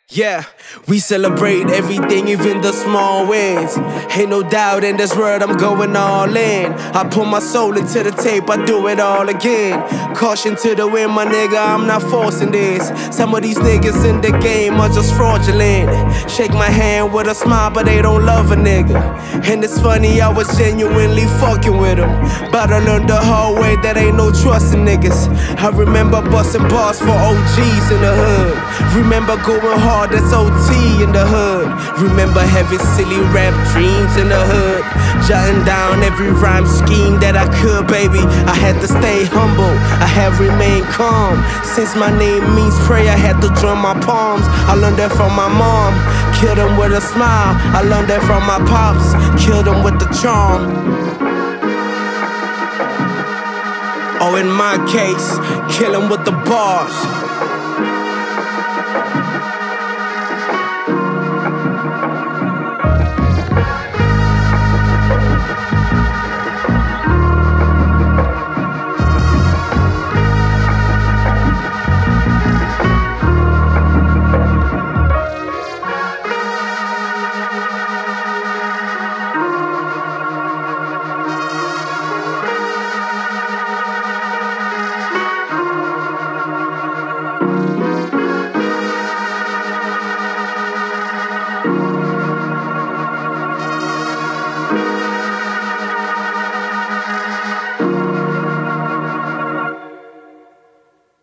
Yeah, we celebrate everything, even the small wins. Ain't no doubt in this world, I'm going all in. I put my soul into the tape, I do it all again. Caution to the wind, my nigga, I'm not forcing this. Some of these niggas in the game are just fraudulent. Shake my hand with a smile, but they don't love a nigga. And it's funny, I was genuinely fucking with them. But I learned the hard way that ain't no trust in niggas. I remember busting bars for OGs in the hood. Remember going hard, that's OT in the hood. Remember having silly rap dreams in the hood. Jotting down every rhyme scheme that I could, baby. I had to stay humble, I have remained calm. Since my name means pray, I had to drum my palms. I learned that from my mom, killed him with a smile. I learned that from my pops, killed him with the charm. Oh, in my case, kill him with the bars.